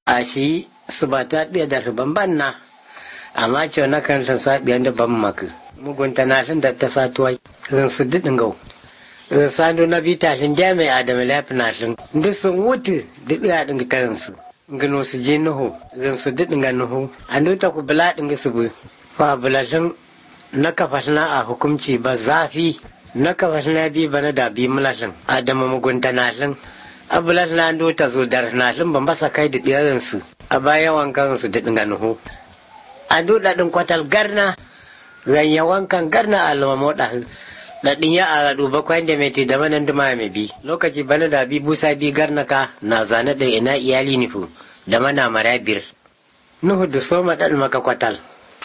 a shi su ba ta ɗaya da ban na amma ce na kan san sa ɗiyan da ban maka mugunta na shin da ta satuwai zan su didin gau zan sando na bi tashin jami'a da malafi na shin duk sun wuce da ɗiya ɗin tarin su gano su je nuhu zan su didin ga nuhu an duta ku bula ɗin su bi fa bulashin na kafa na a hukumci ba zafi na kafa na bi bana da bi mulashin adama mugunta na shin abulas na ando ta zo dar na shin ban basa kai da ɗiyarin su a bayan wankan su didin ga nuhu an duta ɗin kwatal garna ganya wankan garna alma moda da ɗin ya a radu bakwai da mai da manan duma mai bi lokaci bana da bi busa bi garna ka na zane da ina iyali nufu da mana marabir nuhu da soma ɗan maka kwatal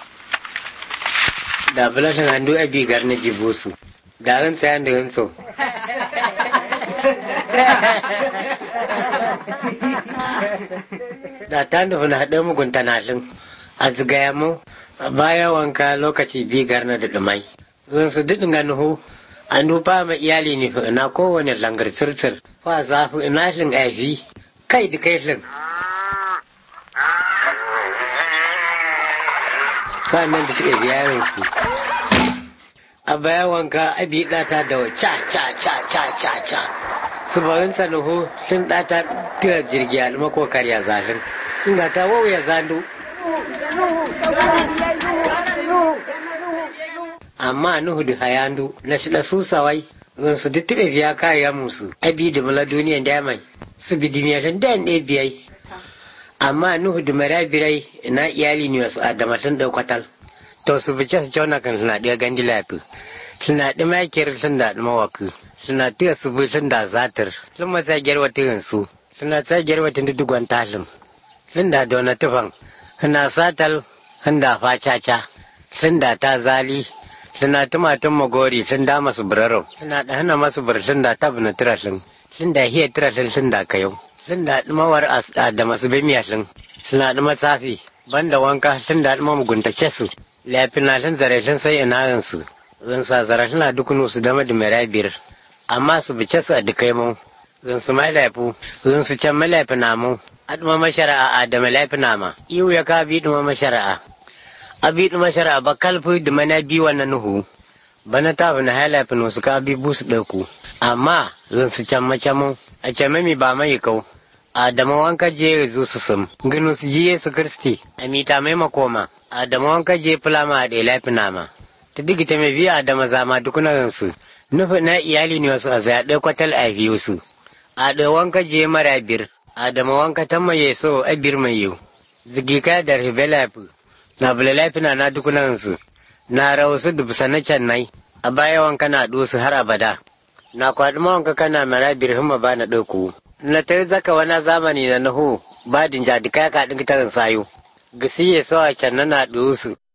da bulashin handu a bi garna jibusu da ran sayan da yanso da ta nufi na haɗe mugunta na shin a zigaya mu a baya wanka lokaci bi garna da ɗumai zan su daɗin ga nuhu an dufa ma iyali ne fi ina kowane langar sirtir fa zafi ina shin aifi kai da kai shin sa'annan da taɓa biyarin su a baya wanka abi ɗata da ca ca ca ca ca ca su bayan sanuhu sun ɗata tira jirgi a ɗuma ko karya zafin sun ga ta wauya zandu amma nuhu da hayandu na shi da su sawai zan su duk taɓa biya kayan musu abi da mula duniyan damai su bi dimiyashin da ne biyai amma nuhu da marabirai na iyali ne wasu adamatun ɗaukatal to su bice su cewa kan suna ɗaya gandi lafi suna ɗi makiyar sun da ɗi mawaki suna tiya su bi sun da zatir sun masa gyarwa tirin su suna sa gyarwa tun dudugon talim sun da dona tufan suna satal sun da facaca sun da ta zali suna tumatun magori sun da masu birarau suna da hana masu bir sun da tabna tirashin sun da hiya tirashin sun da kayau sun da ɗumawar da masu bimiyashin suna ɗuma safi banda wanka sun da ɗuma muguntace su lafin na shin zarafin sai ina yansu zan sa zarafin na dukunu su dama da marabiyar amma su bice su a dukai mu zan su mai lafu zan su can malafi na mu a ɗuma mashara'a da malafi na ma iwu ya ka bi ɗuma mashara'a a bi ɗuma mashara'a ba kalfi da mana bi wannan nuhu bana ta fi na halafin wasu ka bi busu ɗauku amma zan su can mace mu a can mami ba mai kau Adama wanka je zo su sum ginu su ji Yesu Kristi a mita mai makoma Adama wanka je fulama a ɗaya lafi nama ta digita mai biya Adama zama dukunan su nufi na iyali ne wasu a zai ɗaya kwatal a biyu su a ɗaya wanka je mara bir Adama wanka ta mai so a bir mai yau zigi ka da ribe lafi na bula lafi na dukunan su na rawu su dubusa na can nai a baya wanka na ɗo su har abada na kwaɗi wanka kana mara bir hima ba na ɗauku na ta zaka wani zamani na nahu ba din jadi kaya ka ɗin tarin sayo gasi ya sawa can na ɗusu